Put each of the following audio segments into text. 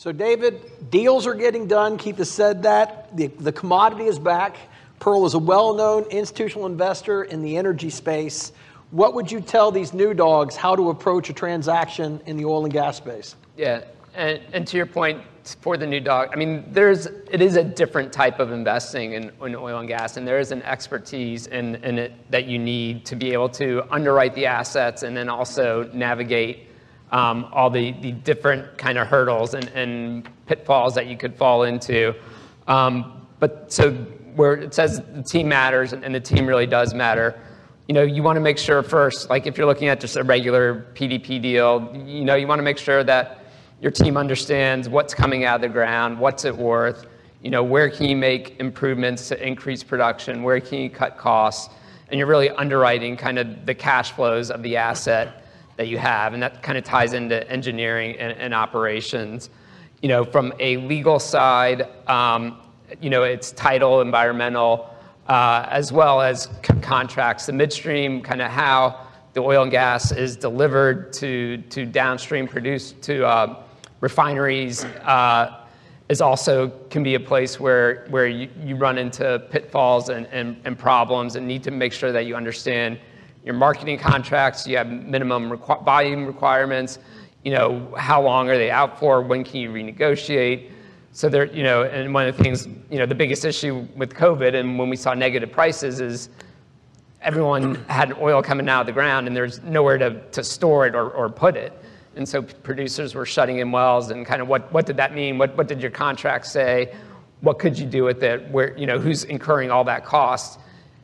So, David, deals are getting done. Keith has said that. The commodity is back. Pearl is a well-known institutional investor in the energy space. What would you tell these new dogs how to approach a transaction in the oil and gas space? Yeah, and to your point, for the new dog, I mean, it is a different type of investing in oil and gas, and there is an expertise in it that you need to be able to underwrite the assets and then also navigate all the different kind of hurdles and pitfalls that you could fall into. But so where it says the team matters, and the team really does matter, you want to make sure first, like if you're looking at just a regular PDP deal, you want to make sure that your team understands what's coming out of the ground, what's it worth, where can you make improvements to increase production, where can you cut costs, and you're really underwriting kind of the cash flows of the asset that you have, and that kind of ties into engineering and operations. From a legal side, it's title, environmental, as well as contracts. The midstream, kind of how the oil and gas is delivered to downstream to refineries, is also can be a place where you run into pitfalls and problems, and need to make sure that you understand your marketing contracts. You have minimum volume requirements. How long are they out for? When can you renegotiate? So there, and one of the things, the biggest issue with COVID and when we saw negative prices is everyone had oil coming out of the ground and there's nowhere to store it or put it. And so producers were shutting in wells, and kind of what did that mean? What did your contract say? What could you do with it? Where, who's incurring all that cost?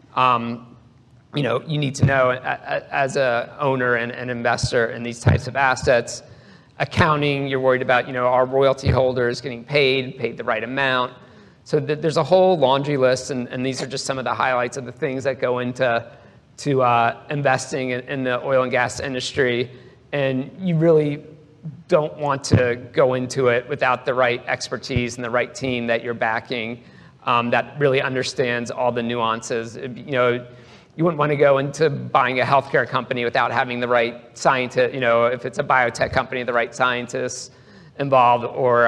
You need to know as a owner and an investor in these types of assets. Accounting, you're worried about, are royalty holders getting paid the right amount? So there's a whole laundry list, and these are just some of the highlights of the things that go into investing in the oil and gas industry. And you really don't want to go into it without the right expertise and the right team that you're backing that really understands all the nuances. You wouldn't want to go into buying a healthcare company without having the right scientist, if it's a biotech company, the right scientists involved, or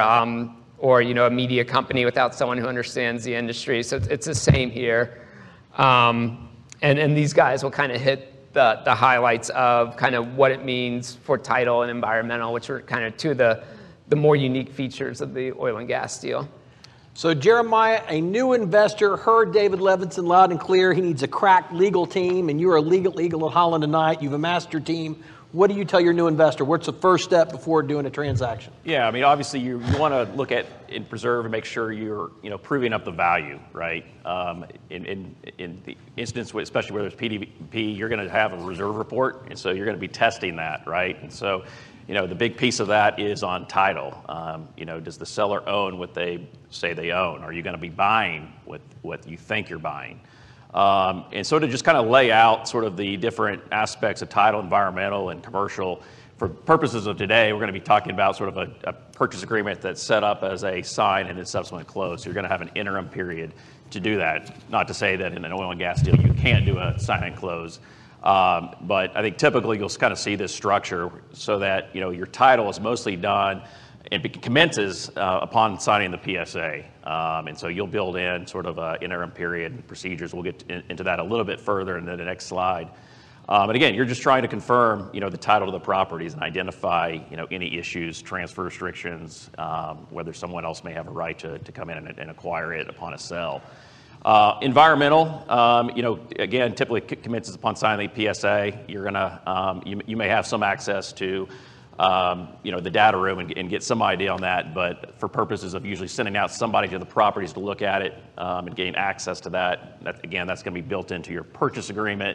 a media company without someone who understands the industry. So it's the same here. And these guys will kind of hit the highlights of kind of what it means for title and environmental, which are kind of two of the more unique features of the oil and gas deal. So Jeremiah, a new investor, heard David Levinson loud and clear. He needs a crack legal team, and you're a legal eagle at Holland & Knight. You've amassed your team. What do you tell your new investor? What's the first step before doing a transaction? Yeah, I mean, obviously you want to look at and preserve and make sure you're proving up the value, right? In the instance, especially where there's PDP, you're going to have a reserve report, and so you're going to be testing that, right? And so, the big piece of that is on title. Does the seller own what they say they own? Are you going to be buying what you think you're buying? And so to just kind of lay out sort of the different aspects of title, environmental, and commercial, for purposes of today, we're going to be talking about sort of a purchase agreement that's set up as a sign and then subsequent close. So you're going to have an interim period to do that. Not to say that in an oil and gas deal you can't do a sign and close. But I think typically you'll kind of see this structure so that your title is mostly done and commences upon signing the PSA. And so you'll build in sort of an interim period and procedures. We'll get into that a little bit further in the next slide. But again, you're just trying to confirm the title to the properties and identify any issues, transfer restrictions, whether someone else may have a right to come in and acquire it upon a sale. Environmental, again, typically commences upon signing the PSA. You're gonna, you may have some access to, the data room and get some idea on that. But for purposes of usually sending out somebody to the properties to look at it and gain access to that, that's going to be built into your purchase agreement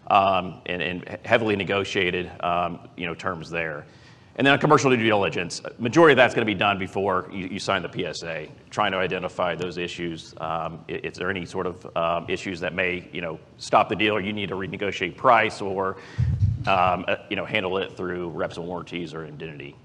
and heavily negotiated, terms there. And then on commercial due diligence, majority of that's going to be done before you sign the PSA, trying to identify those issues. Is there any sort of issues that may, stop the deal, or you need to renegotiate price, or, handle it through reps and warranties or indemnity.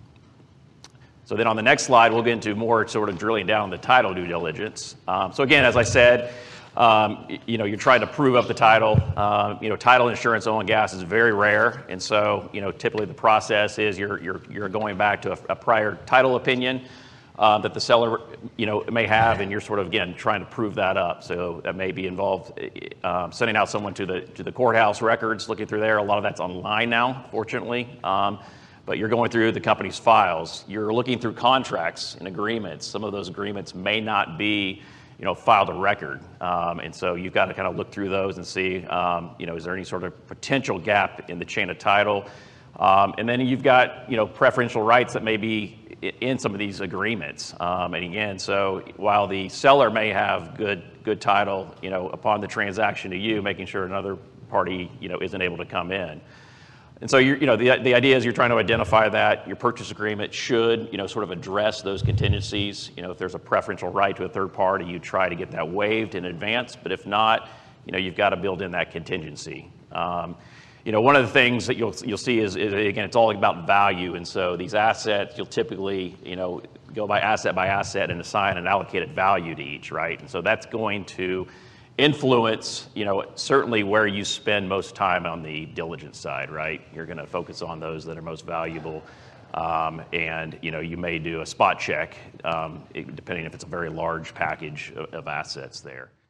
So then on the next slide, we'll get into more sort of drilling down the title due diligence. So again, as I said, you're trying to prove up the title. Title insurance, oil and gas is very rare, and so typically the process is you're going back to a prior title opinion. that the seller, may have, and you're sort of, again, trying to prove that up. So that may be involved sending out someone to the courthouse records, looking through there. A lot of that's online now, fortunately. But you're going through the company's files. You're looking through contracts and agreements. Some of those agreements may not be, filed a record. And so you've got to kind of look through those and see, is there any sort of potential gap in the chain of title? And then you've got, preferential rights that may be in some of these agreements. And again, so while the seller may have good title, upon the transaction to you, making sure another party, isn't able to come in. And so the idea is you're trying to identify that. Your purchase agreement should, sort of address those contingencies. If there's a preferential right to a third party, you try to get that waived in advance. But if not, you've got to build in that contingency. One of the things that you'll see is again, it's all about value. And so these assets, you'll typically, go by asset and assign an allocated value to each, right? And so that's going to influence, certainly where you spend most time on the diligence side, right? You're going to focus on those that are most valuable. And, you may do a spot check, depending if it's a very large package of assets there.